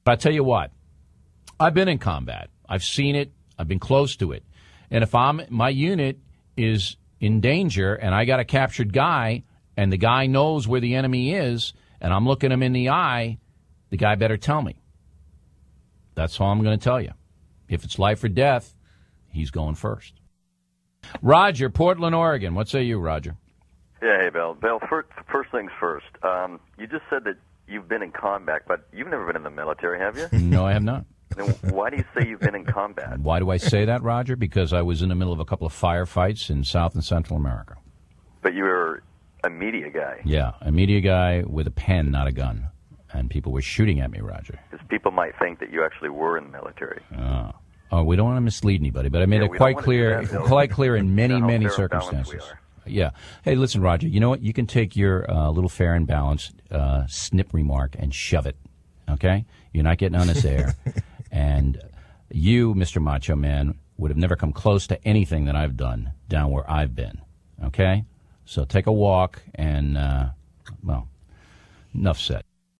I tell you what, I've been in combat. I've seen it. I've been close to it. And if my unit is in danger and I got a captured guy and the guy knows where the enemy is and I'm looking him in the eye, the guy better tell me. That's all I'm going to tell you. If it's life or death, he's going first. Roger, Portland, Oregon. What say you, Roger? Yeah, hey, Bill. Bill, first things first. You just said that you've been in combat, but you've never been in the military, have you? No, I have not. Then why do you say you've been in combat? Why do I say that, Roger? Because I was in the middle of a couple of firefights in South and Central America. But you were a media guy. Yeah, a media guy with a pen, not a gun. And people were shooting at me, Roger. Because people might think that you actually were in the military. Oh, we don't want to mislead anybody, but I made it quite clear in many circumstances. Yeah. Hey, listen, Roger, you know what? You can take your little fair and balanced snip remark and shove it, okay? You're not getting on this air. And you, Mr. Macho Man, would have never come close to anything that I've done down where I've been, okay? So take a walk and, well, enough said.